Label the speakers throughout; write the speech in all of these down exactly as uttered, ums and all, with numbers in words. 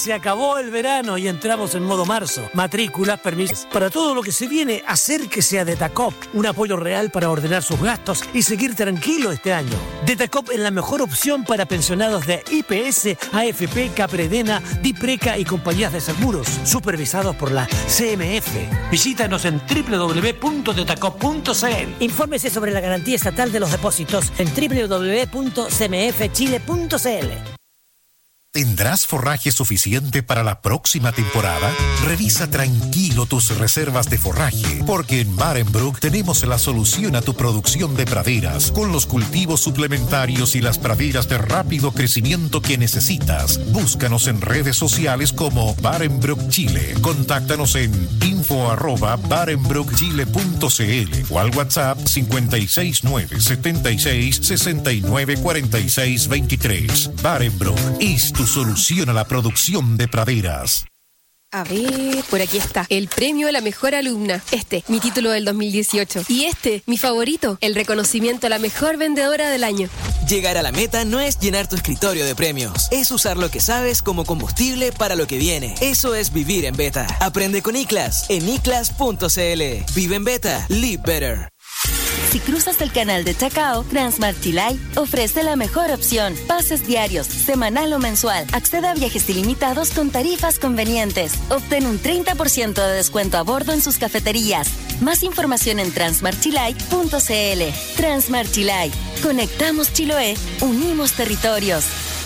Speaker 1: Se acabó el verano y entramos en modo marzo. Matrículas, permisos. Para todo lo que se viene, acérquese a Detacop. Un apoyo real para ordenar sus gastos y seguir tranquilo este año. Detacop es la mejor opción para pensionados de I P S, A F P, Capredena, Dipreca y compañías de seguros, supervisados por la C M F. Visítanos en doble u doble u doble u punto detacop punto c l.
Speaker 2: Infórmese sobre la garantía estatal de los depósitos en doble u doble u doble u punto c m f chile punto c l.
Speaker 3: ¿Tendrás forraje suficiente para la próxima temporada? Revisa tranquilo tus reservas de forraje, porque en Barenbrook tenemos la solución a tu producción de praderas, con los cultivos suplementarios y las praderas de rápido crecimiento que necesitas. Búscanos en redes sociales como Barenbrook Chile. Contáctanos en info arroba barenbrook chile punto c l o al WhatsApp cinco seis nueve, siete seis, seis nueve cuatro seis dos tres. Barenbrook es tu solución a la producción de praderas.
Speaker 4: A ver, por aquí está. El premio a la mejor alumna. Este, mi título del dos mil dieciocho. Y este, mi favorito, el reconocimiento a la mejor vendedora del año.
Speaker 5: Llegar a la meta no es llenar tu escritorio de premios. Es usar lo que sabes como combustible para lo que viene. Eso es vivir en beta. Aprende con iClass en i class punto c l. Vive en beta. Live better.
Speaker 6: Si cruzas el canal de Chacao, Transmart Chilay ofrece la mejor opción. Pases diarios, semanal o mensual. Accede a viajes ilimitados con tarifas convenientes. Obtén un treinta por ciento de descuento a bordo en sus cafeterías. Más información en transmart chilay punto c l. Transmart Chilay. Conectamos Chiloé. Unimos territorios.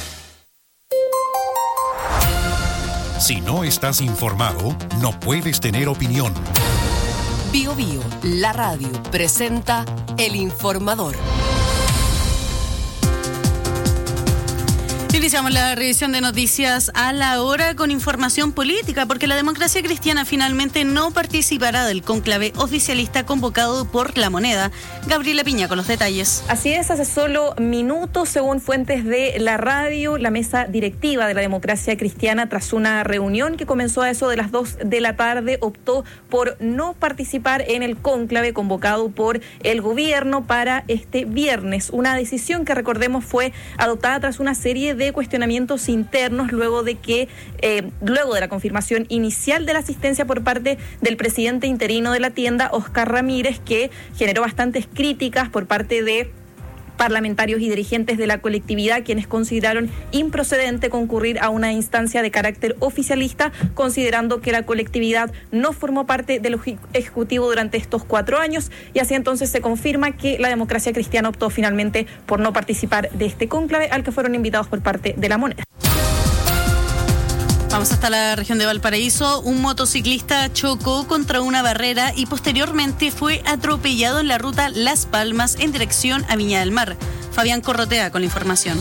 Speaker 3: Si no estás informado, no puedes tener opinión.
Speaker 7: Bio Bio, la radio, presenta El Informador.
Speaker 8: Iniciamos la revisión de noticias a la hora con información política, porque la Democracia Cristiana finalmente no participará del cónclave oficialista convocado por La Moneda. Gabriela Piña con los detalles.
Speaker 9: Así es, hace solo minutos, según fuentes de la radio, la mesa directiva de la Democracia Cristiana, tras una reunión que comenzó a eso de las dos de la tarde, optó por no participar en el cónclave convocado por el gobierno para este viernes. Una decisión que, recordemos, fue adoptada tras una serie de cuestionamientos internos luego de que eh, luego de la confirmación inicial de la asistencia por parte del presidente interino de la tienda, Oscar Ramírez, que generó bastantes críticas por parte de parlamentarios y dirigentes de la colectividad, quienes consideraron improcedente concurrir a una instancia de carácter oficialista, considerando que la colectividad no formó parte del Ejecutivo durante estos cuatro años, y así entonces se confirma que la Democracia Cristiana optó finalmente por no participar de este cónclave al que fueron invitados por parte de La Moneda.
Speaker 8: Vamos hasta la región de Valparaíso. Un motociclista chocó contra una barrera y posteriormente fue atropellado en la ruta Las Palmas en dirección a Viña del Mar. Fabián Corrotea con la información.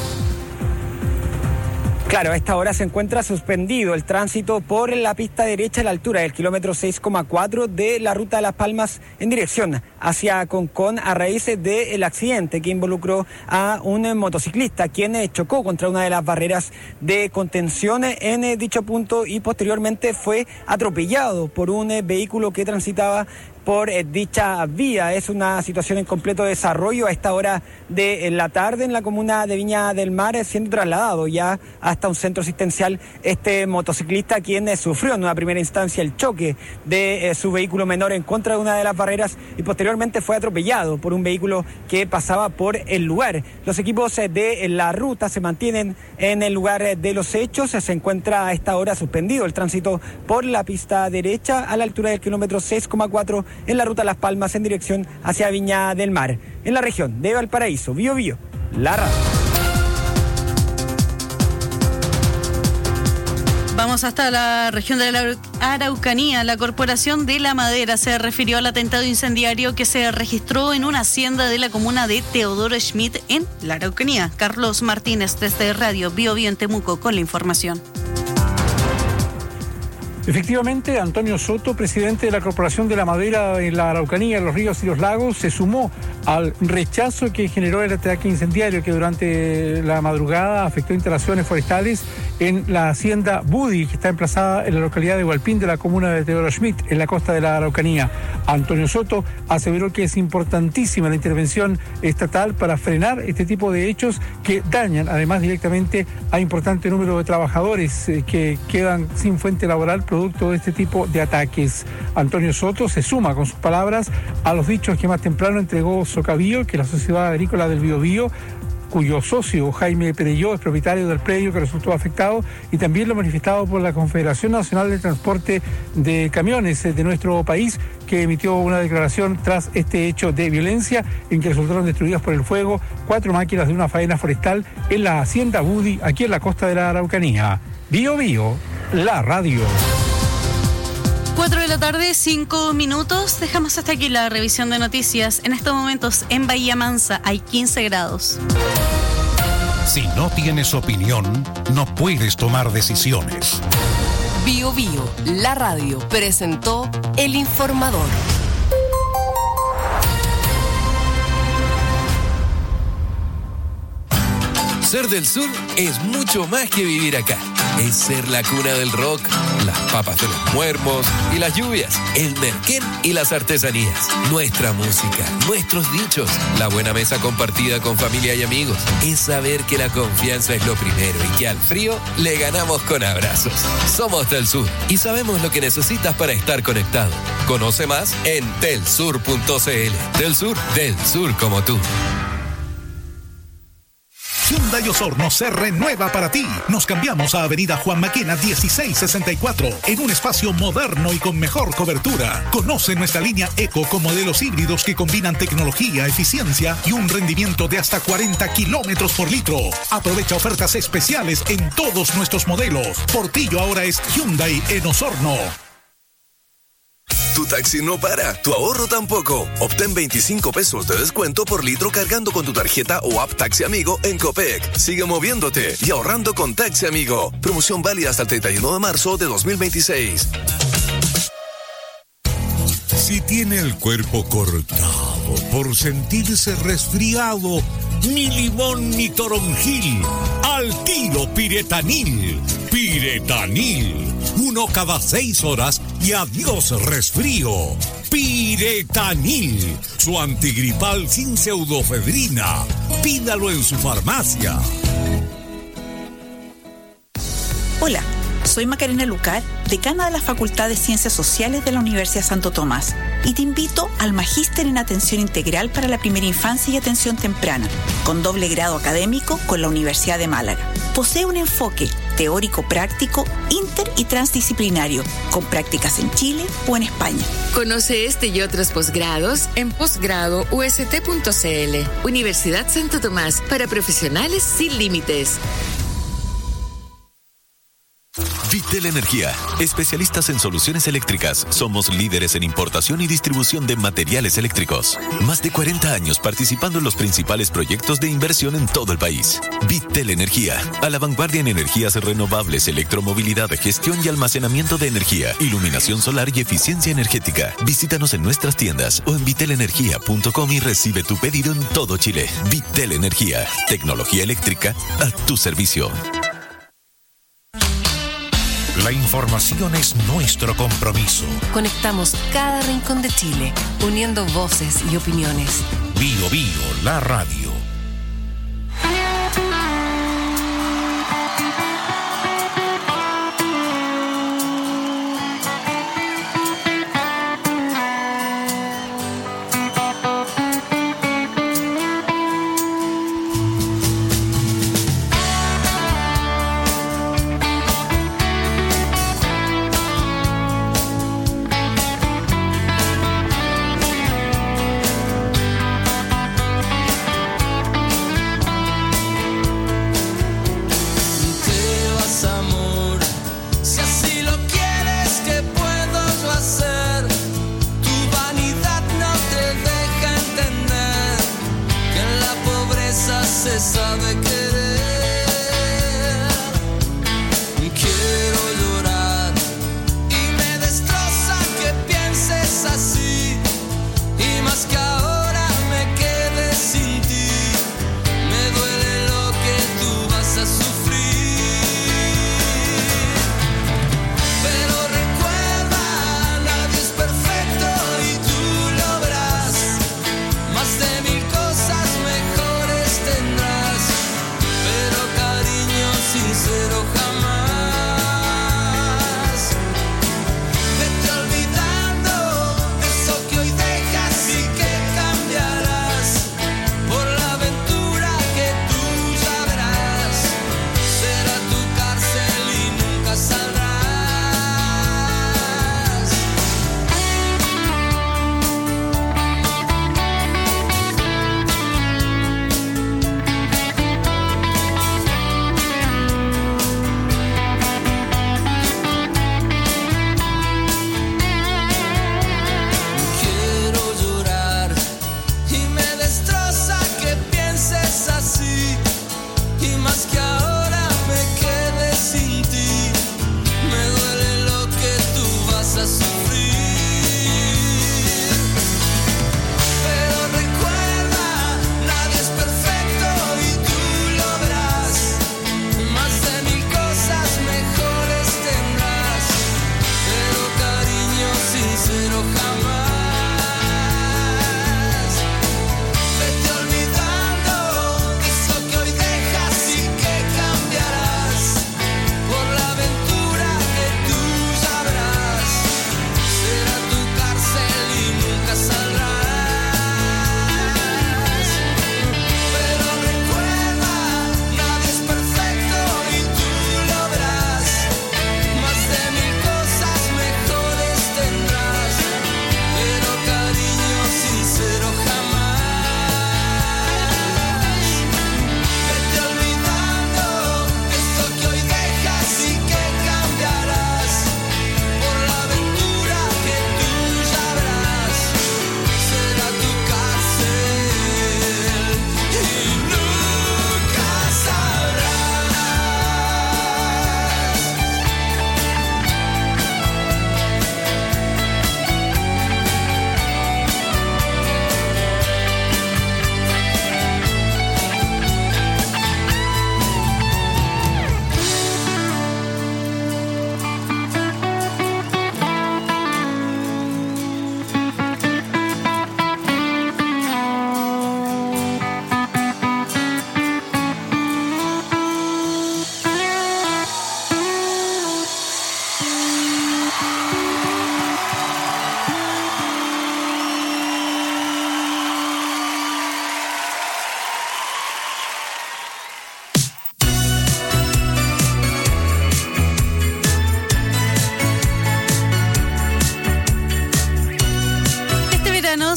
Speaker 10: Claro, a esta hora se encuentra suspendido el tránsito por la pista derecha a la altura del kilómetro seis coma cuatro de la ruta de Las Palmas en dirección hacia Concón, a raíz del accidente que involucró a un motociclista quien chocó contra una de las barreras de contención en dicho punto y posteriormente fue atropellado por un vehículo que transitaba por eh, dicha vía. Es una situación en completo desarrollo a esta hora de la tarde en la comuna de Viña del Mar, eh, siendo trasladado ya hasta un centro asistencial este motociclista, quien eh, sufrió en una primera instancia el choque de eh, su vehículo menor en contra de una de las barreras y posteriormente fue atropellado por un vehículo que pasaba por el lugar. Los equipos eh, de la ruta se mantienen en el lugar eh, de los hechos. Eh, se encuentra a esta hora suspendido el tránsito por la pista derecha a la altura del kilómetro seis coma cuatro en la ruta Las Palmas en dirección hacia Viña del Mar. En la región de Valparaíso, Bio Bio, la radio.
Speaker 8: Vamos hasta la región de la Araucanía. La Corporación de la Madera se refirió al atentado incendiario que se registró en una hacienda de la comuna de Teodoro Schmidt en la Araucanía. Carlos Martínez desde Radio Bio Bio en Temuco con la información.
Speaker 11: Efectivamente, Antonio Soto, presidente de la Corporación de la Madera en la Araucanía, los Ríos y los Lagos, se sumó al rechazo que generó el ataque incendiario que durante la madrugada afectó instalaciones forestales en la hacienda Budi, que está emplazada en la localidad de Hualpín de la comuna de Teodoro Schmidt, en la costa de la Araucanía. Antonio Soto aseveró que es importantísima la intervención estatal para frenar este tipo de hechos que dañan además directamente a importante número de trabajadores eh, que quedan sin fuente laboral producto de este tipo de ataques. Antonio Soto se suma con sus palabras a los dichos que más temprano entregó Socavío, que la Sociedad Agrícola del Biobío, cuyo socio Jaime Perelló es propietario del predio que resultó afectado, y también lo manifestado por la Confederación Nacional de Transporte de Camiones de nuestro país, que emitió una declaración tras este hecho de violencia en que resultaron destruidas por el fuego cuatro máquinas de una faena forestal en la hacienda Budi, aquí en la costa de la Araucanía. Bio Bio, la radio.
Speaker 8: Cuatro de la tarde, cinco minutos. Dejamos hasta aquí la revisión de noticias. En estos momentos en Bahía Mansa hay quince grados.
Speaker 3: Si no tienes opinión, no puedes tomar decisiones.
Speaker 7: Bio Bio, la radio, presentó El Informador.
Speaker 12: Ser del sur es mucho más que vivir acá. Es ser la cuna del rock, las papas de los muermos y las lluvias, el merquén y las artesanías, nuestra música, nuestros dichos, la buena mesa compartida con familia y amigos. Es saber que la confianza es lo primero y que al frío le ganamos con abrazos. Somos del sur y sabemos lo que necesitas para estar conectado. Conoce más en telsur punto cl. Del sur, del sur como tú.
Speaker 3: Hyundai Osorno se renueva para ti. Nos cambiamos a Avenida Juan Maquena dieciséis sesenta y cuatro en un espacio moderno y con mejor cobertura. Conoce nuestra línea Eco con modelos híbridos que combinan tecnología, eficiencia y un rendimiento de hasta cuarenta kilómetros por litro. Aprovecha ofertas especiales en todos nuestros modelos. Portillo ahora es Hyundai en Osorno.
Speaker 13: Tu taxi no para, tu ahorro tampoco. Obtén veinticinco pesos de descuento por litro cargando con tu tarjeta o app Taxi Amigo en Copec. Sigue moviéndote y ahorrando con Taxi Amigo. Promoción válida hasta el treinta y uno de marzo de dos mil veintiséis.
Speaker 14: Si tiene el cuerpo cortado por sentirse resfriado, ni limón ni toronjil, al tiro Piretanil. Piretanil, uno cada seis horas y adiós resfrío. Piretanil, su antigripal sin pseudofedrina. Pídalo en su farmacia.
Speaker 15: Hola, soy Macarena Lucar, decana de la Facultad de Ciencias Sociales de la Universidad Santo Tomás, y te invito al Magíster en Atención Integral para la Primera Infancia y Atención Temprana, con doble grado académico con la Universidad de Málaga. Posee un enfoque teórico-práctico, inter y transdisciplinario, con prácticas en Chile o en España.
Speaker 16: Conoce este y otros posgrados en posgrado u s t punto c l. Universidad Santo Tomás, para profesionales sin límites.
Speaker 17: Vitel Energía, especialistas en soluciones eléctricas. Somos líderes en importación y distribución de materiales eléctricos. Más de cuarenta años participando en los principales proyectos de inversión en todo el país. Vitel Energía, a la vanguardia en energías renovables, electromovilidad, gestión y almacenamiento de energía, iluminación solar y eficiencia energética. Visítanos en nuestras tiendas o en vitel energía punto com y recibe tu pedido en todo Chile. Vitel Energía, tecnología eléctrica a tu servicio.
Speaker 3: La información es nuestro compromiso.
Speaker 7: Conectamos cada rincón de Chile, uniendo voces y opiniones.
Speaker 3: Bio Bio, la radio.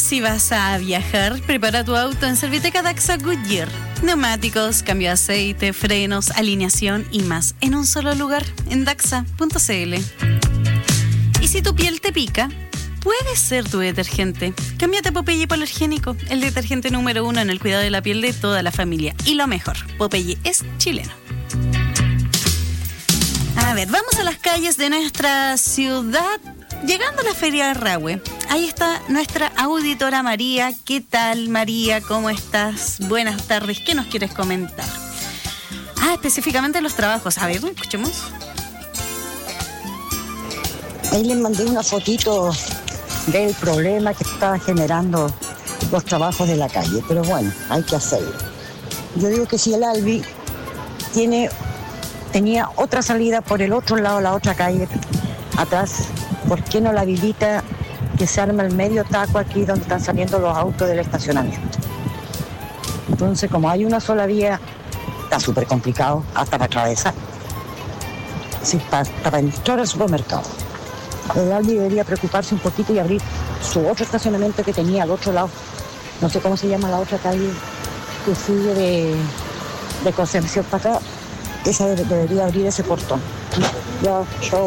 Speaker 8: si vas a viajar, prepara tu auto en Serviteca Daxa Goodyear. Neumáticos, cambio de aceite, frenos, alineación y más en un solo lugar en daxa punto cl. Y si tu piel te pica, puede ser tu detergente. Cámbiate a Popeye Hipoalergénico, el detergente número uno en el cuidado de la piel de toda la familia. Y lo mejor, Popeye es chileno. A ver, vamos a las calles de nuestra ciudad, llegando a la Feria de Rahue. Ahí está nuestra auditora María. ¿Qué tal, María? ¿Cómo estás? Buenas tardes. ¿Qué nos quieres comentar? Ah, específicamente los trabajos. A ver, escuchemos.
Speaker 18: Ahí les mandé una fotito del problema que estaba generando los trabajos de la calle. Pero bueno, hay que hacerlo. Yo digo que si el Albi tiene... tenía otra salida por el otro lado, la otra calle, atrás, ¿por qué no la habilita que se arma el medio taco aquí donde están saliendo los autos del estacionamiento? Entonces, como hay una sola vía, está súper complicado hasta para atravesar. Sí, para, para entrar al supermercado. El Albi debería preocuparse un poquito y abrir su otro estacionamiento que tenía al otro lado. No sé cómo se llama la otra calle que sigue de, de Concepción para acá. Esa debería abrir ese portón. Ya, chau.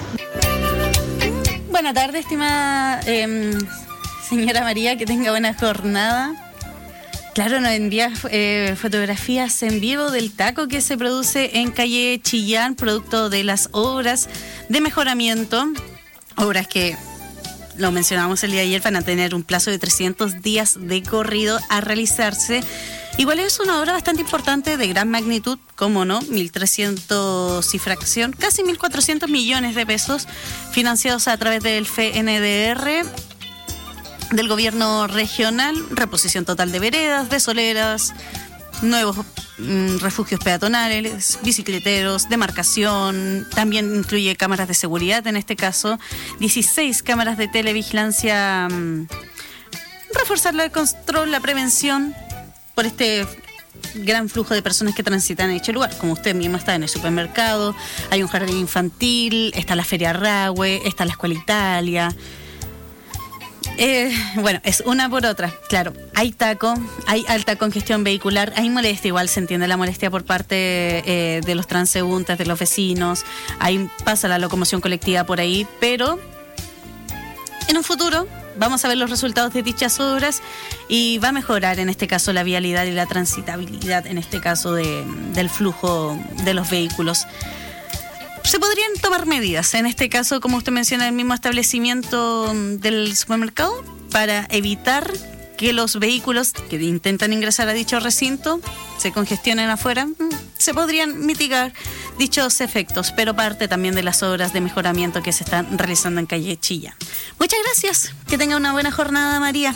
Speaker 8: Buenas tardes, estimada eh, señora María, que tenga buena jornada. Claro, nos envía eh, fotografías en vivo del taco que se produce en calle Chillán, producto de las obras de mejoramiento, obras que, lo mencionamos el día de ayer, van a tener un plazo de trescientos días de corrido a realizarse. Igual es una obra bastante importante, de gran magnitud, como no, mil trescientos y fracción, casi mil cuatrocientos millones de pesos, financiados a través del F N D R, del gobierno regional, reposición total de veredas, de soleras, nuevos mm, refugios peatonales, bicicleteros, demarcación, también incluye cámaras de seguridad, en este caso, dieciséis cámaras de televigilancia, mm, reforzar el control, la prevención, por este gran flujo de personas que transitan en dicho lugar. Como usted mismo está en el supermercado, hay un jardín infantil, está la Feria Rahue, está la Escuela Italia. Eh, bueno, es una por otra. Claro, hay taco, hay alta congestión vehicular, hay molestia, igual se entiende la molestia por parte eh, de los transeúntes, de los vecinos, ahí pasa la locomoción colectiva por ahí, pero en un futuro vamos a ver los resultados de dichas obras y va a mejorar en este caso la vialidad y la transitabilidad, en este caso de, del flujo de los vehículos. Se podrían tomar medidas, en este caso, como usted menciona, el mismo establecimiento del supermercado, para evitar que los vehículos que intentan ingresar a dicho recinto se congestionen afuera. Se podrían mitigar dichos efectos, pero parte también de las obras de mejoramiento que se están realizando en calle Chillán. Muchas gracias, que tenga una buena jornada, María.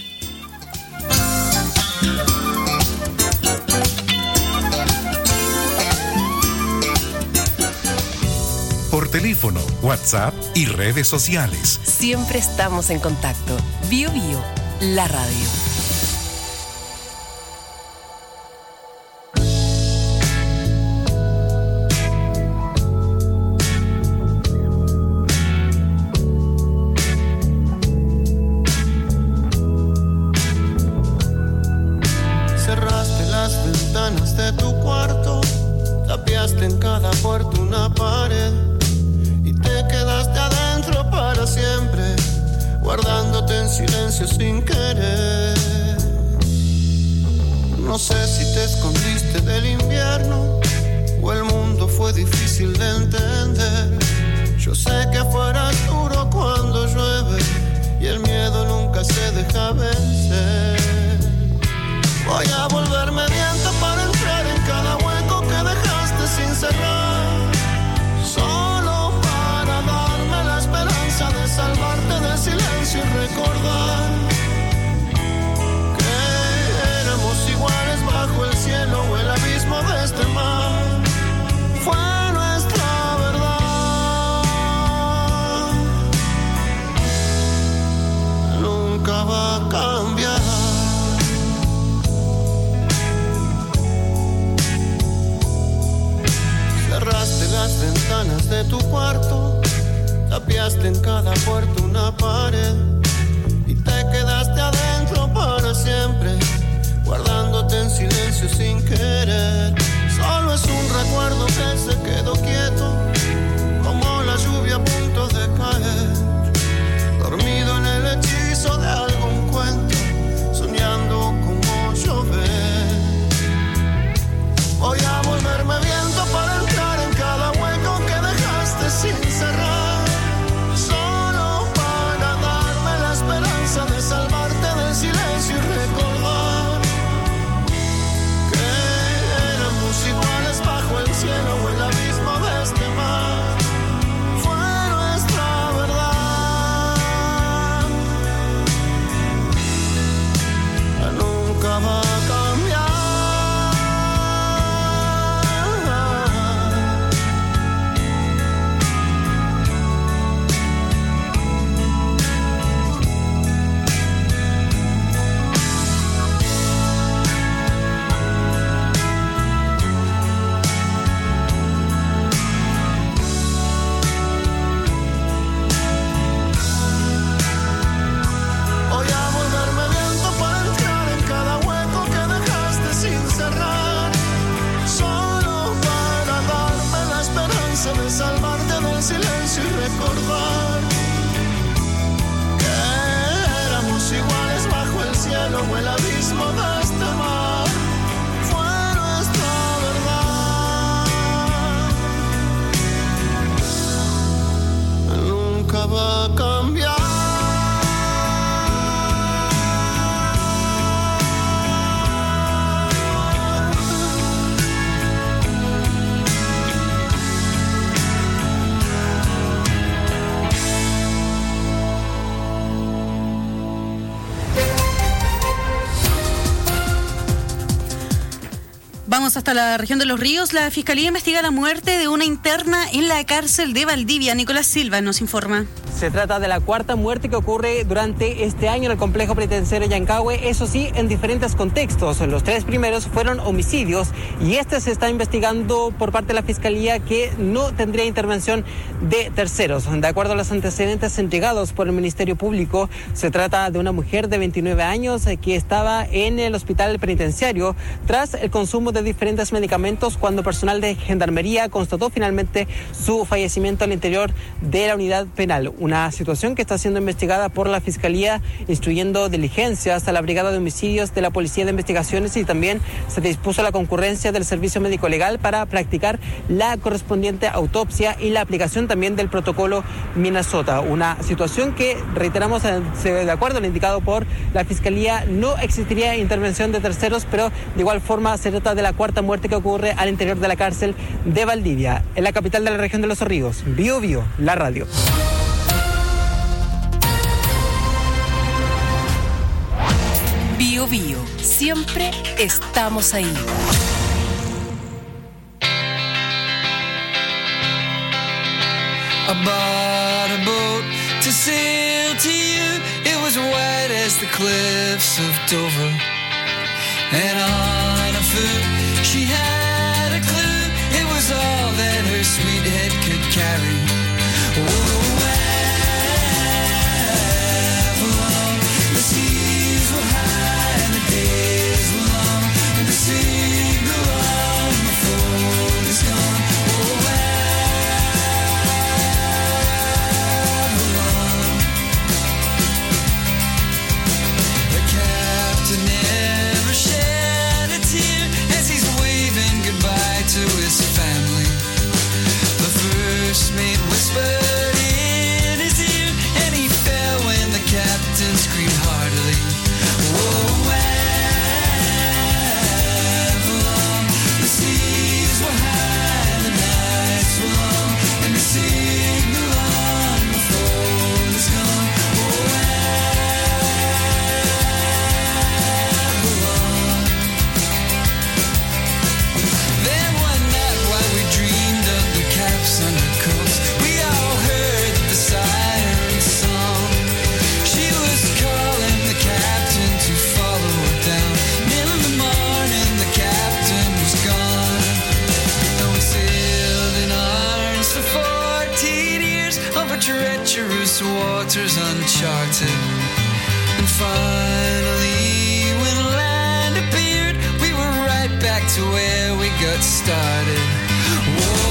Speaker 3: Por teléfono, WhatsApp y redes sociales.
Speaker 7: Siempre estamos en contacto. Bio Bio, la radio.
Speaker 19: Cerraste las ventanas de tu cuarto, tapiaste en cada puerta una pared. Te quedaste adentro para siempre, guardándote en silencio sin querer. No sé si te escondiste del invierno o el mundo fue difícil de entender. Yo sé que afuera es duro cuando llueve y el miedo nunca se deja vencer. Voy a volverme viento para entrar en cada hueco que dejaste sin cerrar. Salvarte del silencio y recordar que éramos iguales bajo el cielo o el abismo de este mar. Fue nuestra verdad. Nunca va a cambiar. Cerraste las ventanas de tu cuarto, tapiaste en cada puerta una pared y te quedaste adentro recordar que éramos iguales bajo el cielo o el abismo de este mar. Fue nuestra verdad. Nunca va a cambiar.
Speaker 8: Vamos hasta la región de Los Ríos. La Fiscalía investiga la muerte de una interna en la cárcel de Valdivia. Nicolás Silva nos informa.
Speaker 20: Se trata de la cuarta muerte que ocurre durante este año en el complejo penitenciario Yancahue, eso sí, en diferentes contextos. Los tres primeros fueron homicidios y este se está investigando por parte de la Fiscalía, que no tendría intervención de terceros. De acuerdo a los antecedentes entregados por el Ministerio Público, se trata de una mujer de veintinueve años que estaba en el hospital penitenciario tras el consumo de diferentes medicamentos cuando personal de Gendarmería constató finalmente su fallecimiento al interior de la unidad penal. Una situación que está siendo investigada por la Fiscalía, instruyendo diligencias a la Brigada de Homicidios de la Policía de Investigaciones, y también se dispuso la concurrencia del Servicio Médico Legal para practicar la correspondiente autopsia y la aplicación también del protocolo Minnesota. Una situación que, reiteramos, de acuerdo a lo indicado por la Fiscalía, no existiría intervención de terceros, pero de igual forma se trata de la cuarta muerte que ocurre al interior de la cárcel de Valdivia, en la capital de la región de Los Ríos. Bio Bio, la radio.
Speaker 7: Bio Bio, siempre estamos ahí.
Speaker 21: I bought a boat to sail to you. It was white as the cliffs of Dover. And on a foot she had a clue. It was all that her sweet head could carry. Whoa. Waters uncharted, and finally when land appeared, we were right back to where we got started. Whoa.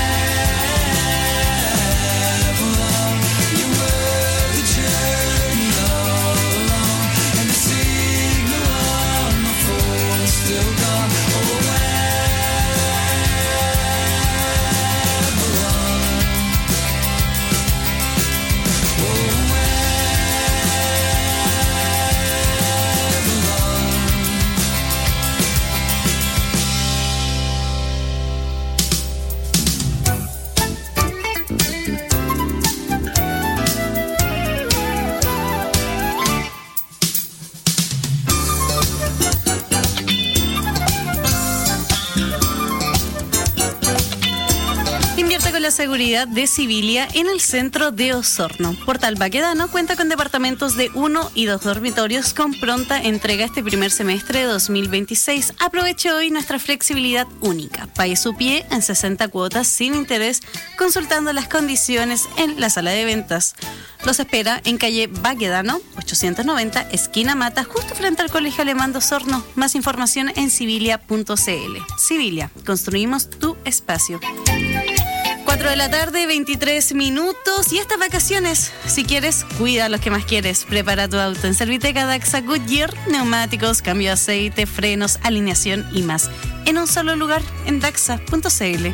Speaker 8: La seguridad de Civilia en el centro de Osorno. Portal Baquedano cuenta con departamentos de uno y dos dormitorios con pronta entrega este primer semestre de dos mil veintiséis. Aproveche hoy nuestra flexibilidad única. Pague su pie en sesenta cuotas sin interés, consultando las condiciones en la sala de ventas. Los espera en calle Baquedano, ochocientos noventa, esquina Mata, justo frente al Colegio Alemán de Osorno. Más información en civilia punto c l. Civilia, construimos tu espacio. cuatro de la tarde, veintitrés minutos. Y estas vacaciones, si quieres, cuida a los que más quieres. Prepara tu auto en Serviteca Daxa Goodyear. Neumáticos, cambio de aceite, frenos, alineación y más. En un solo lugar, en daxa punto c l.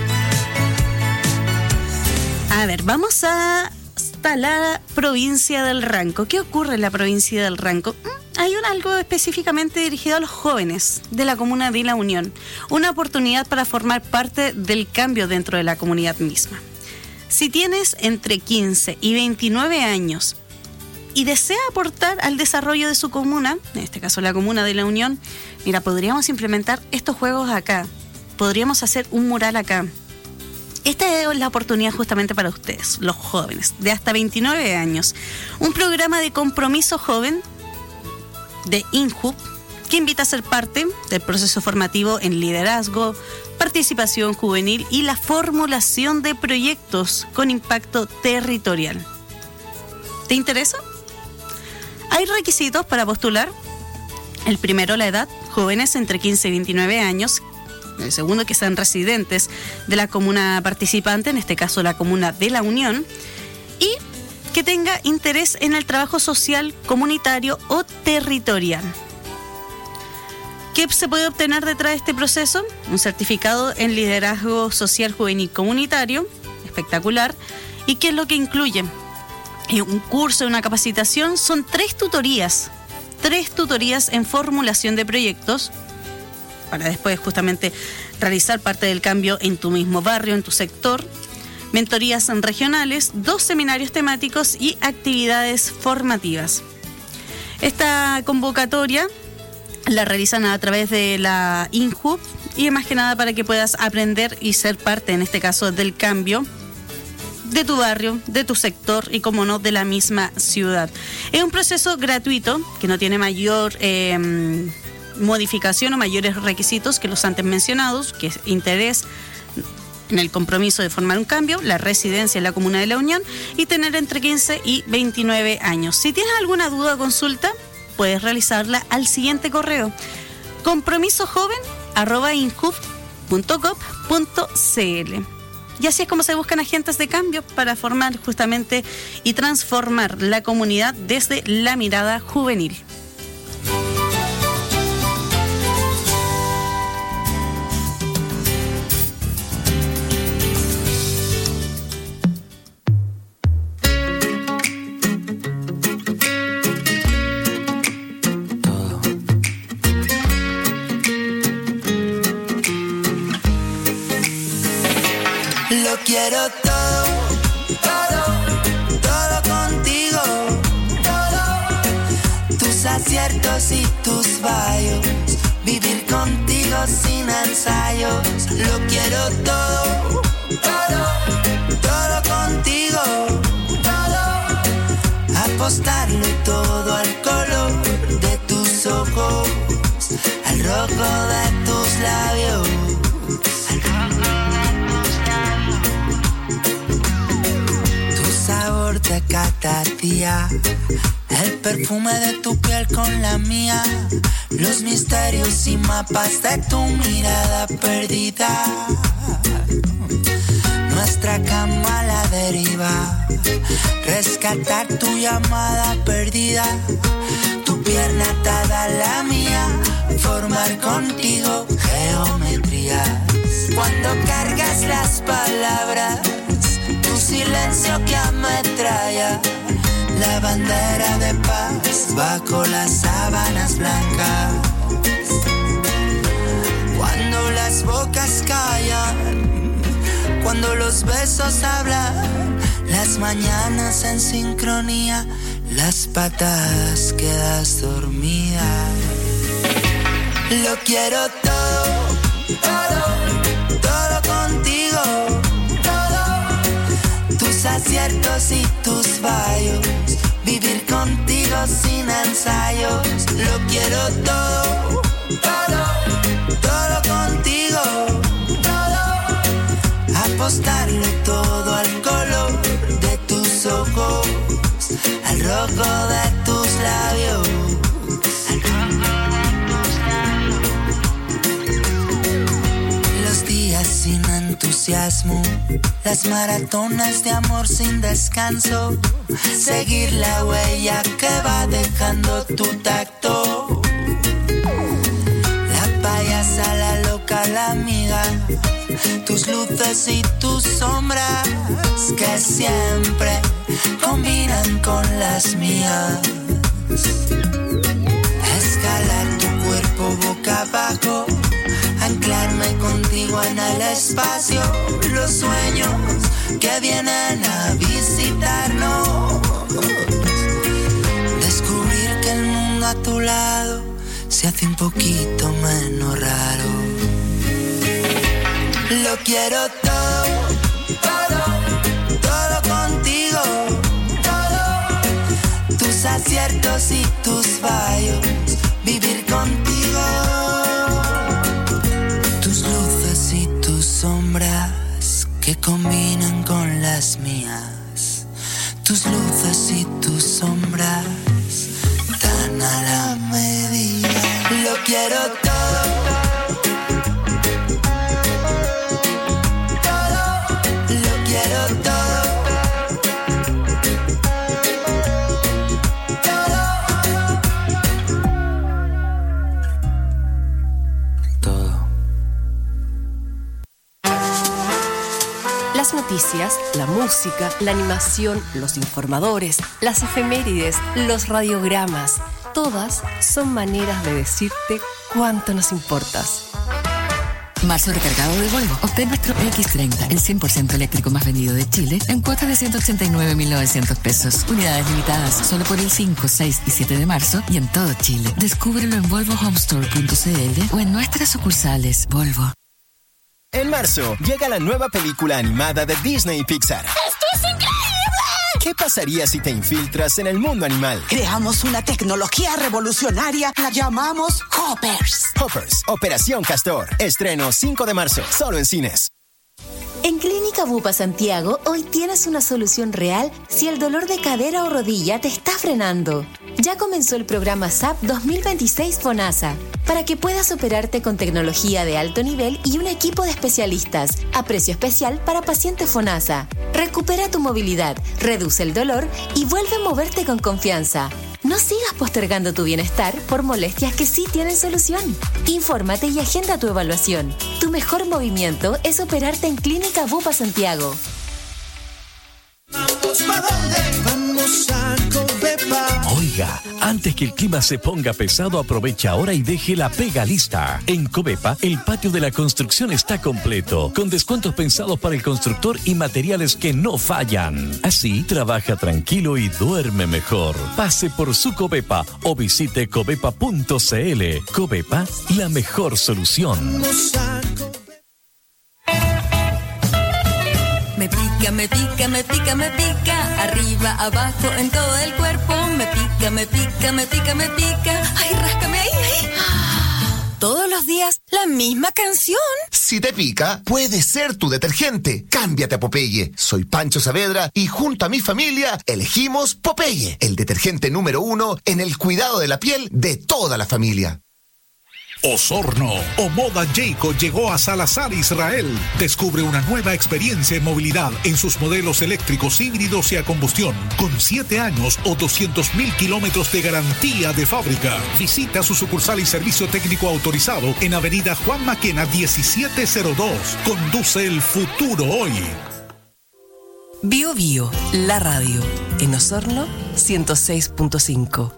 Speaker 8: A ver, vamos a hasta la provincia del Ranco. ¿Qué ocurre en la provincia del Ranco? Hay un algo específicamente dirigido a los jóvenes de la comuna de La Unión. Una oportunidad para formar parte del cambio dentro de la comunidad misma. Si tienes entre quince y veintinueve años y desea aportar al desarrollo de su comuna, en este caso la comuna de La Unión, mira, podríamos implementar estos juegos acá. Podríamos hacer un mural acá. Esta es la oportunidad justamente para ustedes, los jóvenes, de hasta veintinueve años. Un programa de compromiso joven de INJUV que invita a ser parte del proceso formativo en liderazgo, participación juvenil y la formulación de proyectos con impacto territorial. ¿Te interesa? Hay requisitos para postular. El primero, la edad, jóvenes entre quince y veintinueve años. El segundo, que sean residentes de la comuna participante, en este caso la comuna de La Unión, y que tenga interés en el trabajo social, comunitario o territorial. ¿Qué se puede obtener detrás de este proceso? Un certificado en liderazgo social juvenil comunitario, espectacular. ¿Y qué es lo que incluye? Un curso, una capacitación, son tres tutorías, tres tutorías en formulación de proyectos, para después justamente realizar parte del cambio en tu mismo barrio, en tu sector, mentorías regionales, dos seminarios temáticos y actividades formativas. Esta convocatoria la realizan a través de la INJUV y es más que nada para que puedas aprender y ser parte, en este caso, del cambio de tu barrio, de tu sector y, como no, de la misma ciudad. Es un proceso gratuito que no tiene mayor eh, modificación o mayores requisitos que los antes mencionados, que es interés en el compromiso de formar un cambio, la residencia en la comuna de La Unión y tener entre quince y veintinueve años. Si tienes alguna duda o consulta, puedes realizarla al siguiente correo: compromisojoven arroba injuv punto gov punto c l. Y así es como se buscan agentes de cambio para formar justamente y transformar la comunidad desde la mirada juvenil.
Speaker 1: Lo quiero todo, todo, todo contigo, todo, tus aciertos y tus fallos, vivir contigo sin ensayos. Lo quiero todo, todo, todo contigo, todo, apostarlo todo al color de tus ojos, al rojo de tus labios. De cada día, el perfume de tu piel con la mía, los misterios y mapas de tu mirada perdida, nuestra cama a la deriva, rescatar tu llamada perdida, tu pierna atada a la mía, formar contigo geometrías, cuando cargas las palabras, silencio que ametralla, la bandera de paz bajo las sábanas blancas. Cuando las bocas callan, cuando los besos hablan, las mañanas en sincronía, las patas quedas dormida. Lo quiero todo, todo, todo contigo. Aciertos y tus fallos, vivir contigo sin ensayos. Lo quiero todo, todo, todo contigo, todo, apostarlo todo al color de tus ojos, al rojo de tus labios, al rojo de tus labios. Los días sin entusiasmo entusiasmo, las maratonas de amor sin descanso, seguir la huella que va dejando tu tacto. La payasa, la loca, la amiga, tus luces y tus sombras que siempre combinan con las mías. Escalar tu cuerpo boca abajo, anclarme contigo en el espacio, los sueños que vienen a visitarnos, descubrir que el mundo a tu lado se hace un poquito menos raro. Lo quiero todo, todo, todo contigo, todo, tus aciertos y tus fallos, vivir contigo, tus luces y tus sombras que combinan con las mías, tus luces y tus sombras tan a la medida. Lo quiero todo.
Speaker 7: Las noticias, la música, la animación, los informadores, las efemérides, los radiogramas, todas son maneras de decirte cuánto nos importas.
Speaker 16: Marzo recargado de Volvo. Obtén nuestro equis treinta, el cien por ciento eléctrico más vendido de Chile, en cuotas de ciento ochenta y nueve mil novecientos pesos. Unidades limitadas solo por el cinco, seis y siete de marzo y en todo Chile. Descúbrelo en volvo home store punto c l o en nuestras sucursales Volvo.
Speaker 2: En marzo, llega la nueva película animada de Disney y Pixar.
Speaker 22: ¡Esto es increíble!
Speaker 2: ¿Qué pasaría si te infiltras en el mundo animal?
Speaker 22: Creamos una tecnología revolucionaria, la llamamos Hoppers.
Speaker 2: Hoppers, Operación Castor. Estreno cinco de marzo, solo en cines.
Speaker 23: En Clínica Bupa Santiago, hoy tienes una solución real si el dolor de cadera o rodilla te está frenando. Ya comenzó el programa S A P dos mil veintiséis FONASA, para que puedas operarte con tecnología de alto nivel y un equipo de especialistas, a precio especial para pacientes FONASA. Recupera tu movilidad, reduce el dolor y vuelve a moverte con confianza. No sigas postergando tu bienestar por molestias que sí tienen solución. Infórmate y agenda tu evaluación. Tu mejor movimiento es operarte en Clínica Bupa Santiago.
Speaker 24: ¿Vamos para dónde? Vamos a Covepa.
Speaker 25: Oiga, antes que el clima se ponga pesado, aprovecha ahora y deje la pega lista. En Covepa, el patio de la construcción está completo, con descuentos pensados para el constructor y materiales que no fallan. Así, trabaja tranquilo y duerme mejor. Pase por su Covepa o visite covepa punto c l. Covepa, la mejor solución.
Speaker 26: Me pica, me pica, me pica, me pica, arriba, abajo, en todo el cuerpo. Me pica, me pica, me pica, me pica. Ay, ráscame ahí, ahí. Todos los días, la misma canción.
Speaker 27: Si te pica, puede ser tu detergente. Cámbiate a Popeye. Soy Pancho Saavedra y junto a mi familia elegimos Popeye, el detergente número uno en el cuidado de la piel de toda la familia.
Speaker 14: Osorno o Moda Jayco llegó a Salazar, Israel. Descubre una nueva experiencia en movilidad en sus modelos eléctricos, híbridos y a combustión, con siete años o doscientos mil kilómetros de garantía de fábrica. Visita su sucursal y servicio técnico autorizado en Avenida Juan Maquena diecisiete cero dos. Conduce el futuro hoy.
Speaker 7: Bio Bio, la radio. En Osorno, ciento seis punto cinco.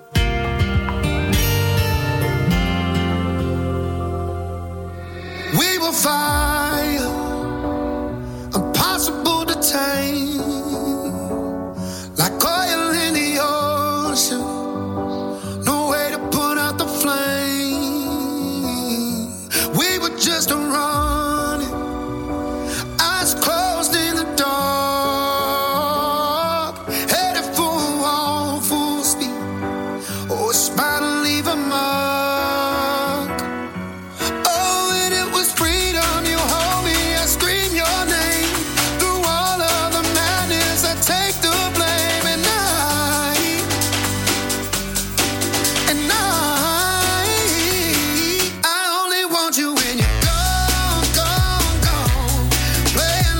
Speaker 19: We will fire, impossible to tame, like oil in the ocean, no way to put out the flame. We were just running, eyes closed in the dark, headed for a wall full speed, oh, it's bound to leave a mark. Play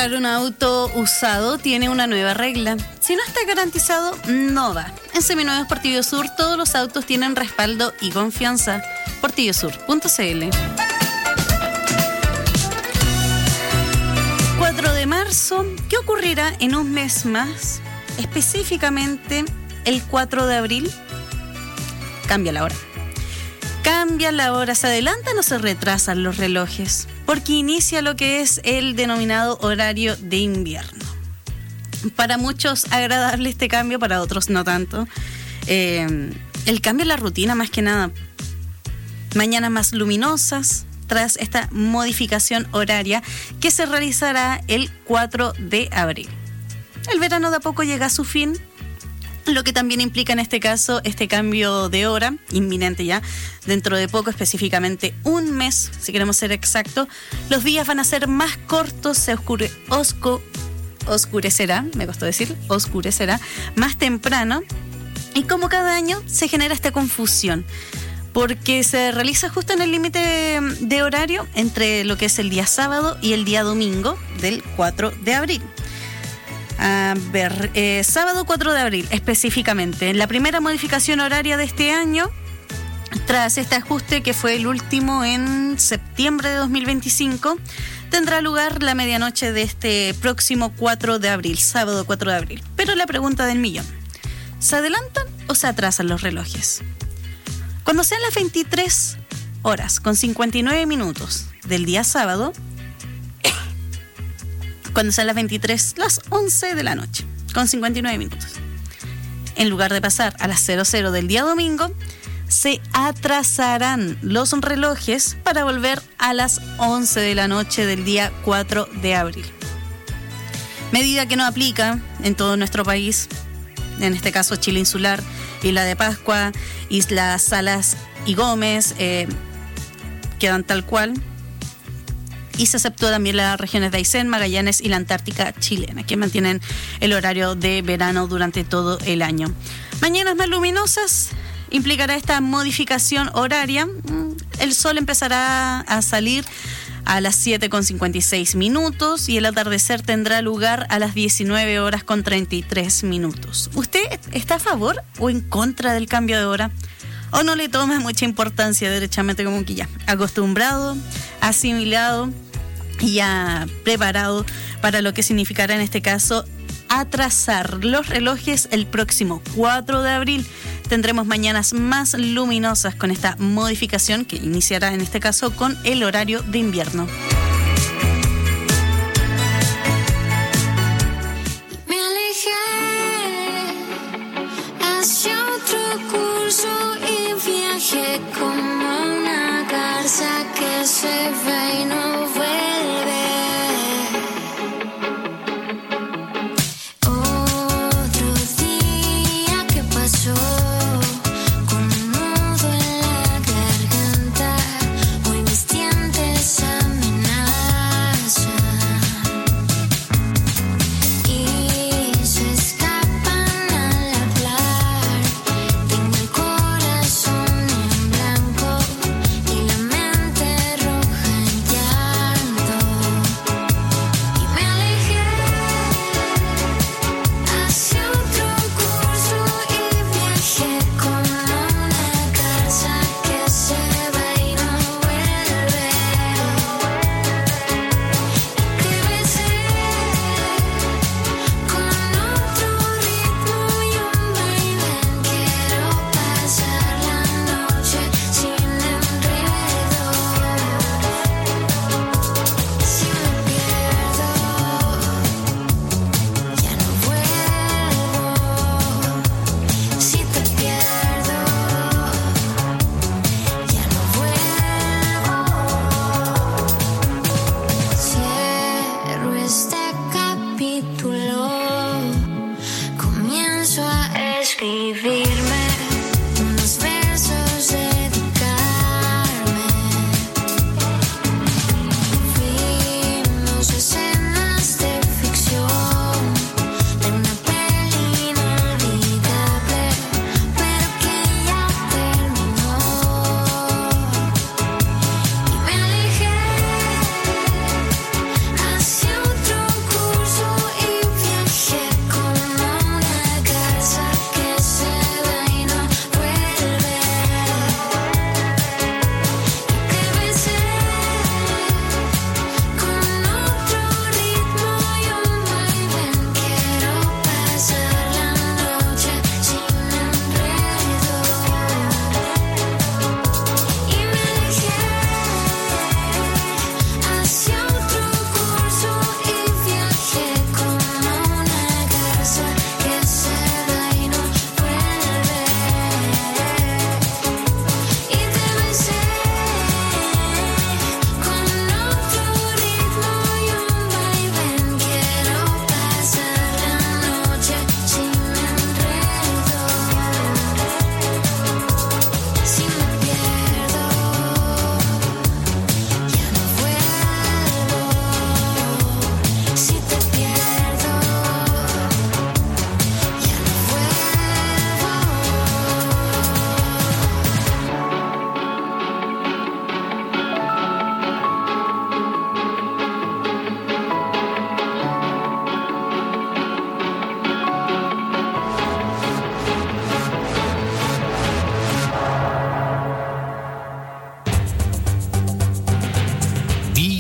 Speaker 8: Comprar un auto usado tiene una nueva regla. Si no está garantizado, no va. En Seminuevos Portillo Sur todos los autos tienen respaldo y confianza. portillo sur punto c l. cuatro de marzo, ¿qué ocurrirá en un mes más? Específicamente el cuatro de abril. Cambia la hora. Cambia la hora, se adelantan o se retrasan los relojes, porque inicia lo que es el denominado horario de invierno. Para muchos agradable este cambio, para otros no tanto. Eh, el cambio en la rutina más que nada. Mañanas más luminosas tras esta modificación horaria que se realizará el cuatro de abril. El verano de a poco llega a su fin, lo que también implica en este caso este cambio de hora, inminente ya, dentro de poco, específicamente un mes, si queremos ser exactos. Los días van a ser más cortos, se oscure, osco, oscurecerá, me costó decir, oscurecerá, más temprano, y como cada año se genera esta confusión, porque se realiza justo en el límite de horario entre lo que es el día sábado y el día domingo del cuatro de abril. A ver, eh, sábado cuatro de abril específicamente, la primera modificación horaria de este año, tras este ajuste que fue el último en septiembre de dos mil veinticinco, tendrá lugar la medianoche de este próximo cuatro de abril, sábado cuatro de abril. Pero la pregunta del millón, ¿se adelantan o se atrasan los relojes? Cuando sean las veintitrés horas con cincuenta y nueve minutos del día sábado, cuando sean las veintitrés, las once de la noche, con cincuenta y nueve minutos. En lugar de pasar a las cero cero del día domingo, se atrasarán los relojes para volver a las once de la noche del día cuatro de abril. Medida que no aplica en todo nuestro país, en este caso Chile Insular, Isla de Pascua, Islas Salas y Gómez, eh, quedan tal cual. Y se aceptó también las regiones de Aysén, Magallanes y la Antártica chilena, que mantienen el horario de verano durante todo el año. Mañanas más luminosas implicará esta modificación horaria. El sol empezará a salir a las siete con cincuenta y seis minutos y el atardecer tendrá lugar a las diecinueve horas con treinta y tres minutos. ¿Usted está a favor o en contra del cambio de hora? ¿O no le toma mucha importancia derechamente, como que ya acostumbrado, asimilado y ya preparado para lo que significará en este caso atrasar los relojes el próximo cuatro de abril? Tendremos mañanas más luminosas con esta modificación que iniciará en este caso con el horario de invierno.
Speaker 4: Me alejé hacia otro curso y viajé como una garza que se va y no vuelve. Otro día que pasó con un nudo en la garganta, hoy mis dientes amenazan y se escapan al hablar. Tengo el corazón en blanco y la mente roja en llamas.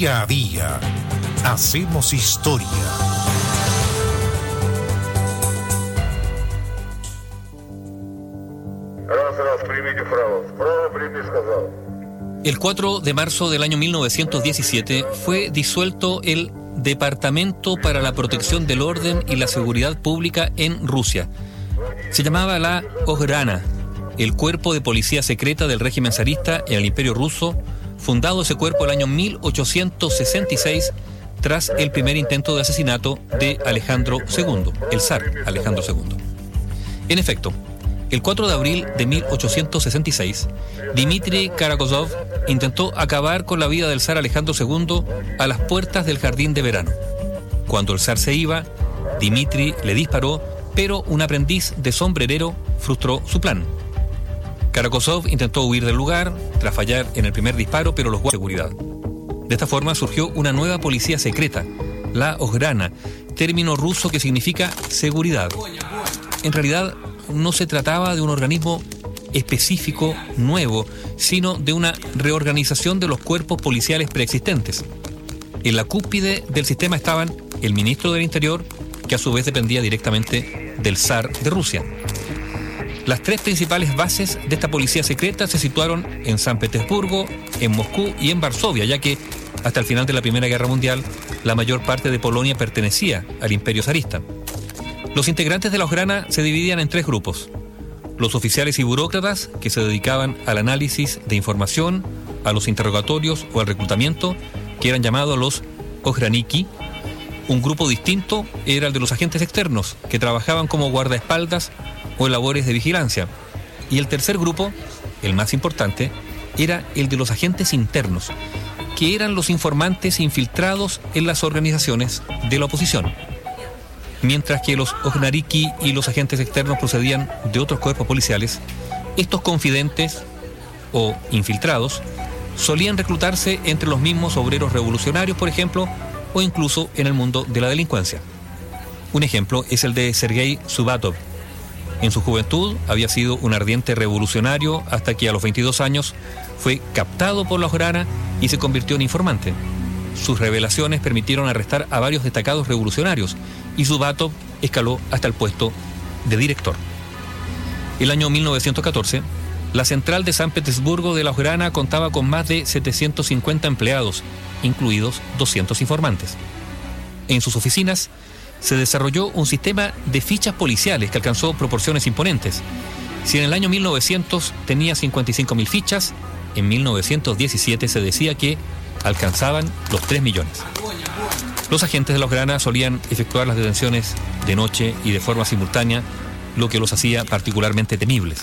Speaker 3: Día a día, hacemos historia.
Speaker 5: El cuatro de marzo del año mil novecientos diecisiete fue disuelto el Departamento para la Protección del Orden y la Seguridad Pública en Rusia. Se llamaba la Okhrana, el cuerpo de policía secreta del régimen zarista en el Imperio Ruso, fundado ese cuerpo el año mil ochocientos sesenta y seis tras el primer intento de asesinato de Alejandro segundo, el zar Alejandro segundo. En efecto, el cuatro de abril de mil ochocientos sesenta y seis, Dmitri Karakozov intentó acabar con la vida del zar Alejandro segundo a las puertas del jardín de verano. Cuando el zar se iba, Dmitri le disparó, pero un aprendiz de sombrerero frustró su plan. Karakozov intentó huir del lugar, tras fallar en el primer disparo, pero los guardias de seguridad. De esta forma surgió una nueva policía secreta, la Okhrana, término ruso que significa seguridad. En realidad, no se trataba de un organismo específico nuevo, sino de una reorganización de los cuerpos policiales preexistentes. En la cúspide del sistema estaban el ministro del Interior, que a su vez dependía directamente del zar de Rusia. Las tres principales bases de esta policía secreta se situaron en San Petersburgo, en Moscú y en Varsovia, ya que hasta el final de la Primera Guerra Mundial la mayor parte de Polonia pertenecía al Imperio zarista. Los integrantes de la Okhrana se dividían en tres grupos: los oficiales y burócratas, que se dedicaban al análisis de información, a los interrogatorios o al reclutamiento, que eran llamados los Okraniki. Un grupo distinto era el de los agentes externos, que trabajaban como guardaespaldas o en labores de vigilancia. Y el tercer grupo, el más importante, era el de los agentes internos, que eran los informantes infiltrados en las organizaciones de la oposición. Mientras que los Okraniki y los agentes externos procedían de otros cuerpos policiales, estos confidentes o infiltrados solían reclutarse entre los mismos obreros revolucionarios, por ejemplo, o incluso en el mundo de la delincuencia. Un ejemplo es el de Sergei Subatov. En su juventud había sido un ardiente revolucionario hasta que a los veintidós años fue captado por la Okhrana y se convirtió en informante. Sus revelaciones permitieron arrestar a varios destacados revolucionarios y Subatov escaló hasta el puesto de director. El año mil novecientos catorce, la central de San Petersburgo de la Okhrana contaba con más de setecientos cincuenta empleados, incluidos doscientos informantes. En sus oficinas se desarrolló un sistema de fichas policiales que alcanzó proporciones imponentes. Si en el año mil novecientos tenía cincuenta y cinco mil fichas, en mil novecientos diecisiete se decía que alcanzaban los tres millones. Los agentes de la Okhrana solían efectuar las detenciones de noche y de forma simultánea, lo que los hacía particularmente temibles.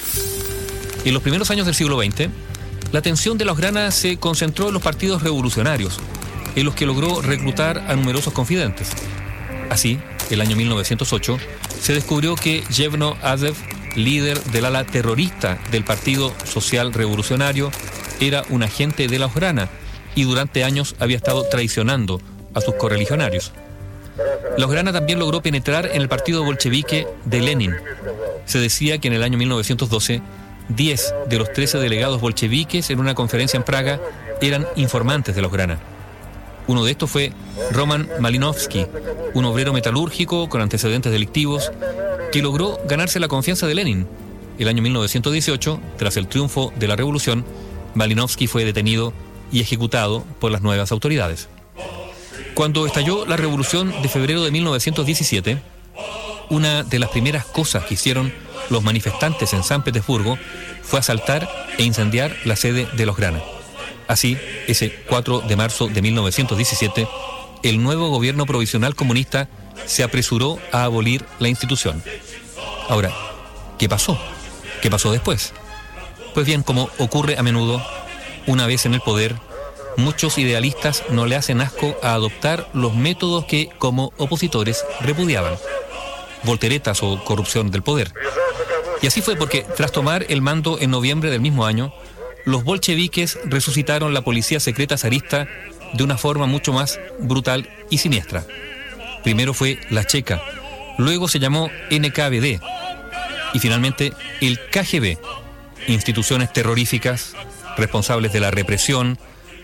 Speaker 5: En los primeros años del siglo veinte, la atención de la Okhrana se concentró en los partidos revolucionarios, en los que logró reclutar a numerosos confidentes. Así, el año mil novecientos ocho, se descubrió que Yevno Azev, líder del ala terrorista del Partido Social Revolucionario, era un agente de la Okhrana y durante años había estado traicionando a sus correligionarios. La Okhrana también logró penetrar en el partido bolchevique de Lenin. Se decía que en el año mil novecientos doce, diez de los trece delegados bolcheviques en una conferencia en Praga eran informantes de la Okhrana. Uno de estos fue Roman Malinovsky, un obrero metalúrgico con antecedentes delictivos que logró ganarse la confianza de Lenin. El año mil novecientos dieciocho, tras el triunfo de la revolución, Malinovsky fue detenido y ejecutado por las nuevas autoridades. Cuando estalló la revolución de febrero de mil novecientos diecisiete, una de las primeras cosas que hicieron los manifestantes en San Petersburgo fue asaltar e incendiar la sede de la Okhrana. Así, ese cuatro de marzo de mil novecientos diecisiete, el nuevo gobierno provisional comunista se apresuró a abolir la institución. Ahora, ¿qué pasó? ¿Qué pasó después? Pues bien, como ocurre a menudo, una vez en el poder, muchos idealistas no le hacen asco a adoptar los métodos que, como opositores, repudiaban: volteretas o corrupción del poder. Y así fue porque, tras tomar el mando en noviembre del mismo año, los bolcheviques resucitaron la policía secreta zarista de una forma mucho más brutal y siniestra. Primero fue la Checa, luego se llamó N K V D y finalmente el K G B, instituciones terroríficas responsables de la represión,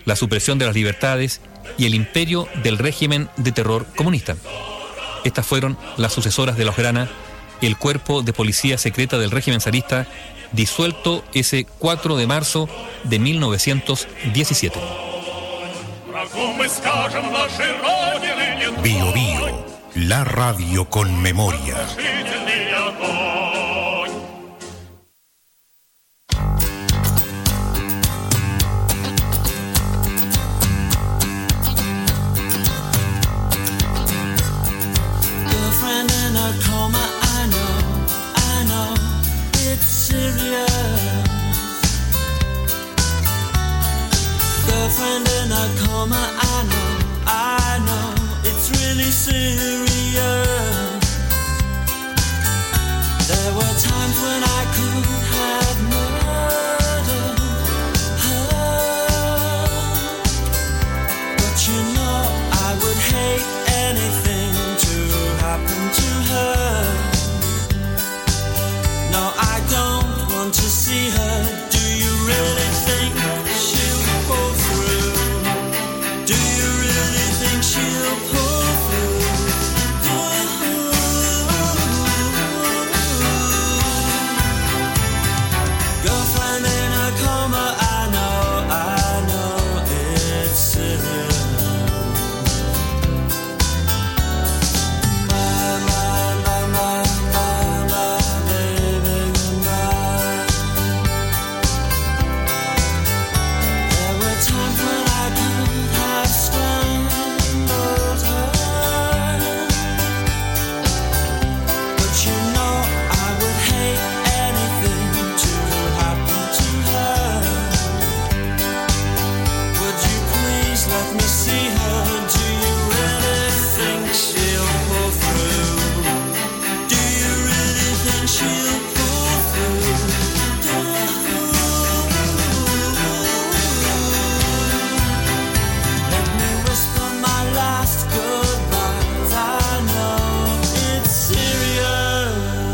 Speaker 5: la supresión de las libertades y el imperio del régimen de terror comunista. Estas fueron las sucesoras de los Grana, el cuerpo de policía secreta del régimen zarista, disuelto ese cuatro de marzo de mil novecientos diecisiete.
Speaker 3: Bio Bio, la radio con memoria.
Speaker 24: Girlfriend in a coma, I know, I know, it's serious. Girlfriend in a coma, I know, I know, it's really serious. There were times when I could have murdered her, but you know I would hate anything to happen to her. No, I don't want to see her. Do you really think she'll pull through? Do you really think she'll pull through? Girlfriend in a coma, I know, I know it's serious. My, my, my, my, my, my baby goodbye. There were times when I could have strangled her, but you know I would hate anything to happen to her. Would you please let me see her? Do you really think she'll pull through? Do you really think she'll pull through? Let me whisper my last goodbyes. I know it's serious.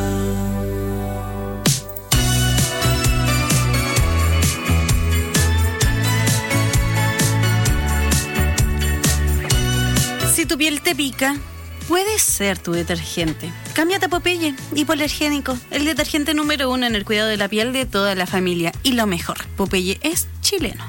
Speaker 8: Si tu piel te pica, puede ser tu detergente. Cámbiate a Popeye, hipoalergénico, el detergente número uno en el cuidado de la piel de toda la familia. Y lo mejor, Popeye es chileno.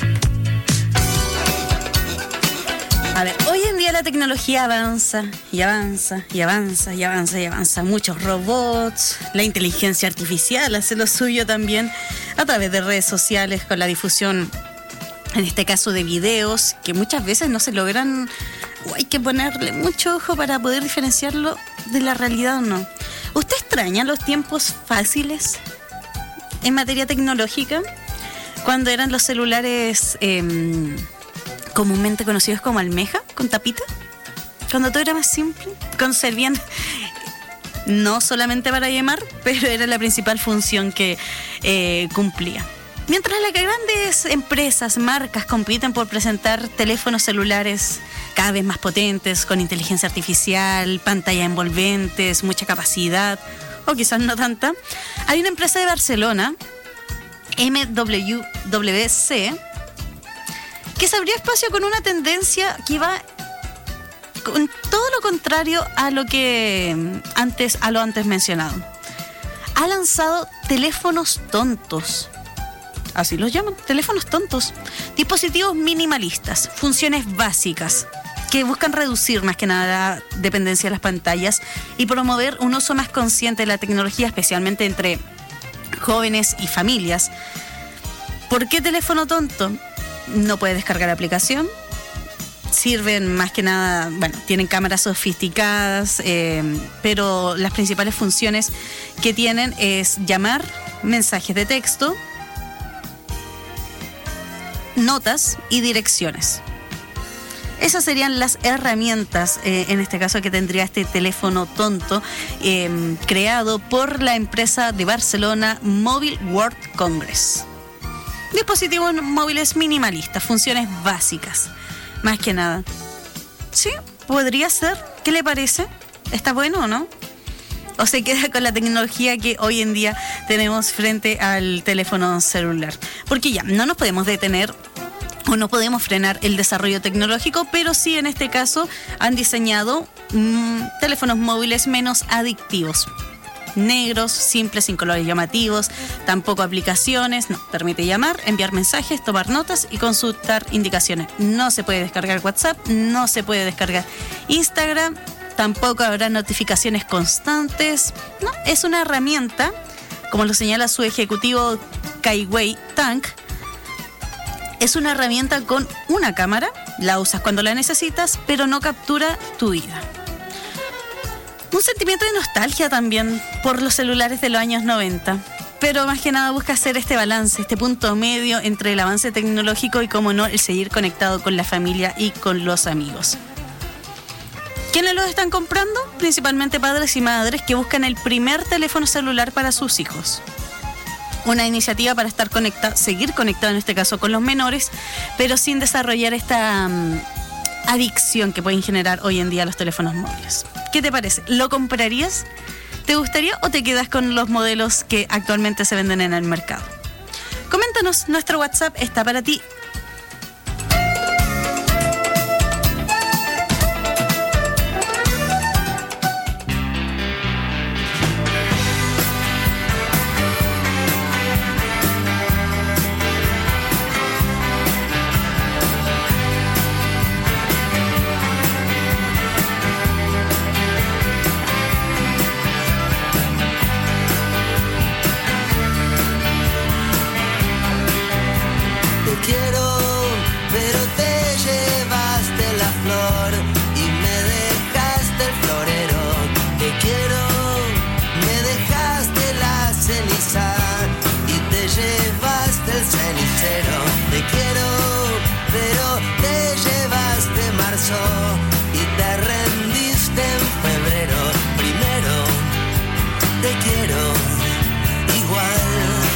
Speaker 8: A ver, hoy en día la tecnología avanza y avanza y avanza y avanza y avanza. Muchos robots, la inteligencia artificial hace lo suyo también a través de redes sociales con la difusión, en este caso de videos, que muchas veces no se logran o hay que ponerle mucho ojo para poder diferenciarlo de la realidad o no. ¿Usted extraña los tiempos fáciles en materia tecnológica? Cuando eran los celulares eh, comúnmente conocidos como almeja, con tapita. Cuando todo era más simple, cuando servían no solamente para llamar, pero era la principal función que eh, cumplía. Mientras las grandes empresas, marcas compiten por presentar teléfonos celulares cada vez más potentes, con inteligencia artificial, pantallas envolventes, mucha capacidad, o quizás no tanta, hay una empresa de Barcelona, M W W C, que se abrió espacio con una tendencia que va con todo lo contrario a lo que antes, a lo antes mencionado. Ha lanzado teléfonos tontos. Así los llaman, teléfonos tontos. Dispositivos minimalistas, funciones básicas, que buscan reducir más que nada la dependencia de las pantallas y promover un uso más consciente de la tecnología, especialmente entre jóvenes y familias. ¿Por qué teléfono tonto? No puede descargar aplicación. Sirven más que nada, bueno, tienen cámaras sofisticadas, eh, pero las principales funciones que tienen es llamar, mensajes de texto, notas y direcciones. Esas serían las herramientas, eh, en este caso, que tendría este teléfono tonto, eh, creado por la empresa de Barcelona Mobile World Congress. Dispositivos móviles minimalistas, funciones básicas, más que nada. Sí, podría ser. ¿Qué le parece? ¿Está bueno o no? ¿O se queda con la tecnología que hoy en día tenemos frente al teléfono celular? Porque ya, no nos podemos detener o no podemos frenar el desarrollo tecnológico, pero sí en este caso han diseñado mmm, teléfonos móviles menos adictivos. Negros, simples, sin colores llamativos, tampoco aplicaciones, no, permite llamar, enviar mensajes, tomar notas y consultar indicaciones. No se puede descargar WhatsApp, no se puede descargar Instagram, tampoco habrá notificaciones constantes. No, es una herramienta, como lo señala su ejecutivo Kai-Wei Tang, es una herramienta con una cámara, la usas cuando la necesitas, pero no captura tu vida. Un sentimiento de nostalgia también por los celulares de los años noventa, pero más que nada busca hacer este balance, este punto medio entre el avance tecnológico y, como no, el seguir conectado con la familia y con los amigos. ¿Quiénes los están comprando? Principalmente padres y madres que buscan el primer teléfono celular para sus hijos. Una iniciativa para estar conectado, seguir conectado en este caso con los menores, pero sin desarrollar esta um, adicción que pueden generar hoy en día los teléfonos móviles. ¿Qué te parece? ¿Lo comprarías? ¿Te gustaría o te quedas con los modelos que actualmente se venden en el mercado? Coméntanos, nuestro WhatsApp está para ti.
Speaker 24: Y te rendiste en febrero. Primero te quiero igual.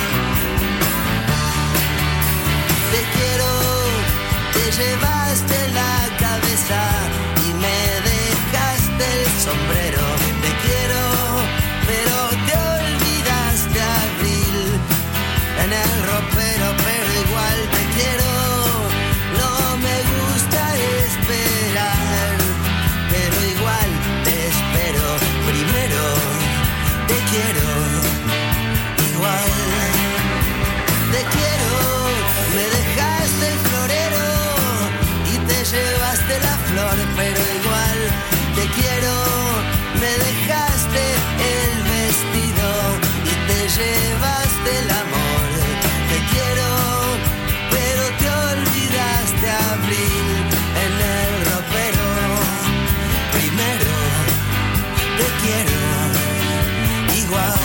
Speaker 24: Te quiero, te llevaste la cabeza y me dejaste el sombrero. Te quiero, pero te olvidaste abril en el ropero, pero igual te quiero. No me gusta esperar, pero igual te espero. Primero te quiero igual. Te quiero, me dejaste el florero y te llevaste la flor, pero igual te quiero. Me dejaste el vestido y te llevaste el amor. Te quiero, pero te olvidaste abril en el ropero. Primero te quiero igual.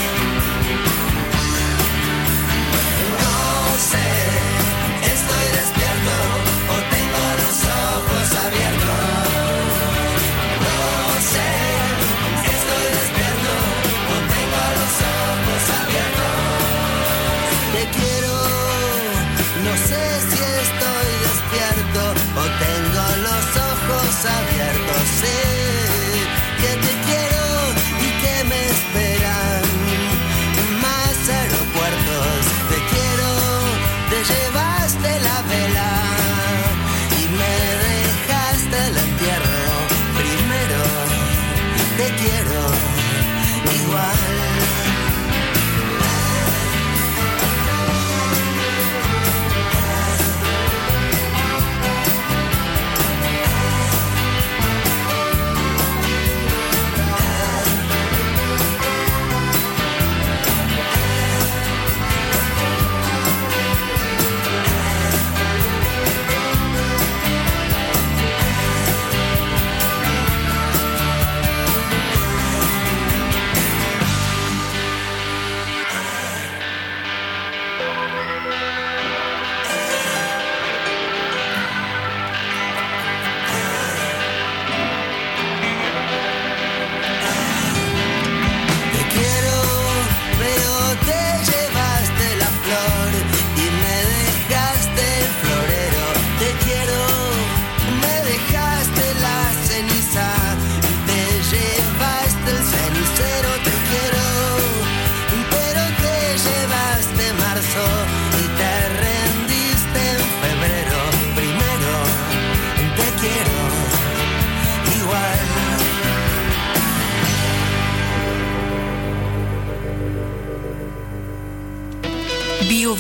Speaker 24: No sé, estoy despierto o tengo los ojos abiertos. No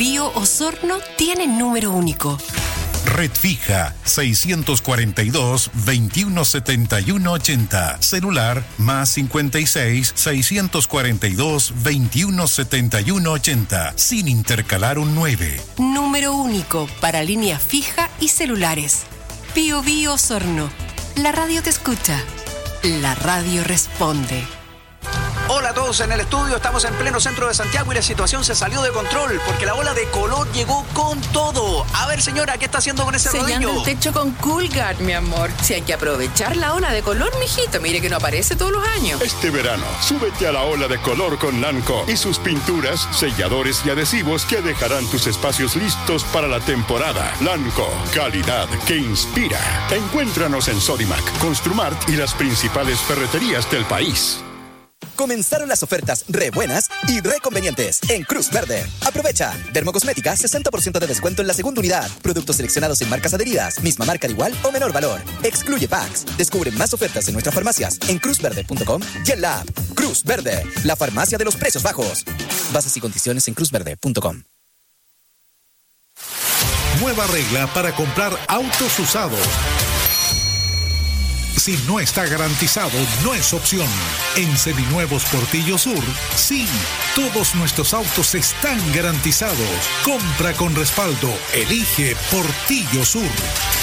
Speaker 7: Bio Osorno tiene número único.
Speaker 3: Red fija seiscientos cuarenta y dos, veintiuno setenta y uno ochenta. Celular más cincuenta y seis, seiscientos cuarenta y dos, veintiuno setenta y uno ochenta. Sin intercalar un nueve.
Speaker 7: Número único para línea fija y celulares. Bio Bio Osorno. La radio te escucha. La radio responde.
Speaker 6: Hola a todos en el estudio, estamos en pleno centro de Santiago y la situación se salió de control porque la ola de color llegó con todo. A ver, señora, ¿qué está haciendo con ese
Speaker 9: Sellando
Speaker 6: rodillo?
Speaker 9: el techo con Coolguard, mi amor. Si hay que aprovechar la ola de color, mijito, mire que no aparece todos los años.
Speaker 10: Este verano, súbete a la ola de color con Lanco y sus pinturas, selladores y adhesivos que dejarán tus espacios listos para la temporada. Lanco, calidad que inspira. Encuéntranos en Sodimac, Construmart y las principales ferreterías del país.
Speaker 11: Comenzaron las ofertas re buenas y re convenientes en Cruz Verde. Aprovecha. Dermocosmética, sesenta por ciento de descuento en la segunda unidad. Productos seleccionados en marcas adheridas, misma marca de igual o menor valor. Excluye packs. Descubre más ofertas en nuestras farmacias en cruz verde punto com y en la app. Cruz Verde, la farmacia de los precios bajos. Bases y condiciones en cruz verde punto com.
Speaker 3: Nueva regla para comprar autos usados. Si no está garantizado, no es opción. En Seminuevos Portillo Sur, sí, todos nuestros autos están garantizados. Compra con respaldo. Elige Portillo Sur.